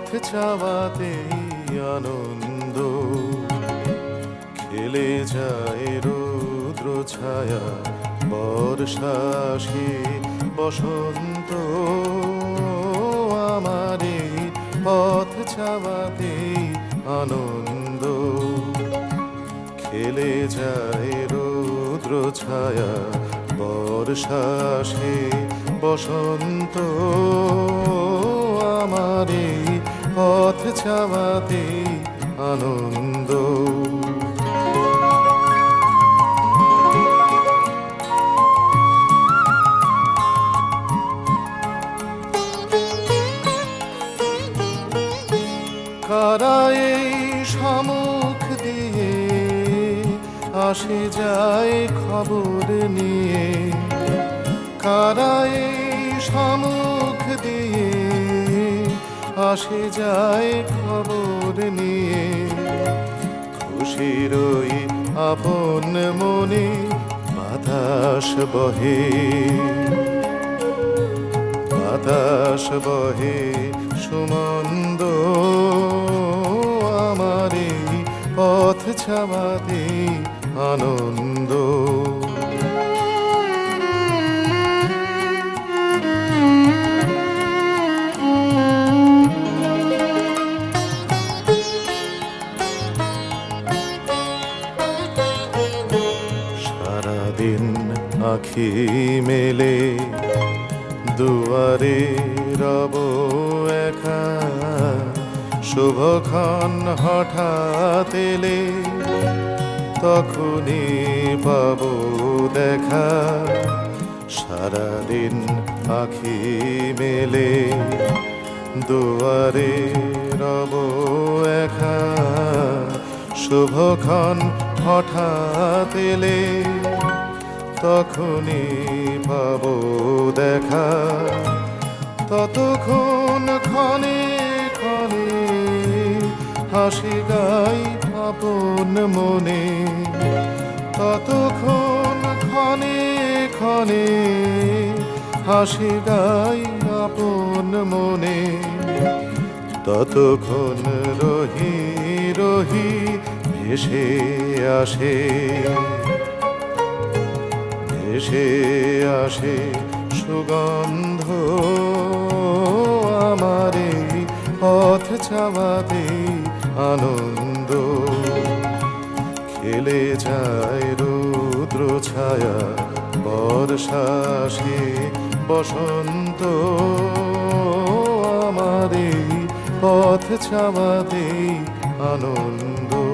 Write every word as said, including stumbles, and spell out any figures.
চাওয়াতেই আনন্দ, খেলে যায় রৌদ্র ছায়া বর্ষা আসে বসন্ত। আমার এই পথ চাওয়াতেই আনন্দ, খেলে যায় রৌদ্র ছায়া বর্ষা আসে বসন্ত। আমার এই পথ চাওয়াতেই আনন্দ। কারা এই সম্মুখ দিয়ে আসে যায় খবর নিয়ে, কারা এই সম্মুখ দিয়ে আসে যায় খবর নিয়ে। খুশির ওই আপন মনে বাতাস বহে, বাতাস বহে সুমন্দ। আমার এই পথ চাওয়াতেই আনন্দ। সারাদিন আঁখি মেলে দুয়ারে রব একা, শুভক্ষণ হঠাৎ এলে তখনই পাবো দেখা। সারাদিন আঁখি মেলে দুয়ারে রব একা, শুভক্ষণ হঠাৎ এলে তখনই পাবো দেখা। ততক্ষণ ক্ষণে ক্ষণে হাসি গাই আপন মনে, ততক্ষণ ক্ষণে ক্ষণে হাসি গাই আপন মনে। ততক্ষণ রহি রহি ভেসে আসে, ভেসে আসে সুগন্ধ। আমার এই পথ চাওয়াতেই আনন্দ, খেলে যায় রৌদ্র ছায়া বর্ষা আসে বসন্ত। আমার এই পথ চাওয়াতেই আনন্দ।